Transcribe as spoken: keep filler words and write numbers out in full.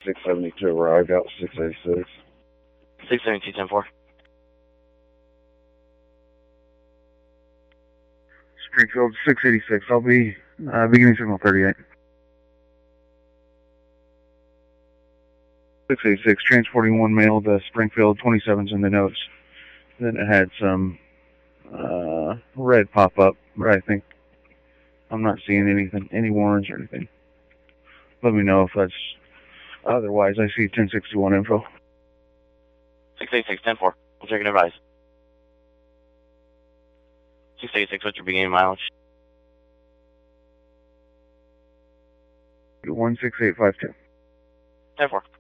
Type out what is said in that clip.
six seventy-two arrived out six eighty-six. six seventy-two, ten four. Springfield, six eighty-six. I'll be uh, beginning signal thirty-eight. six eighty-six, transporting one male to Springfield, twenty-sevens in the notes. Then it had some uh, red pop up, but I think I'm not seeing anything, any warrants or anything. Let me know if that's otherwise. I see ten sixty-one info. six eighty-six, ten four. I'm checking advice. six eighty-six, what's your beginning mileage? one six eight five two. ten four.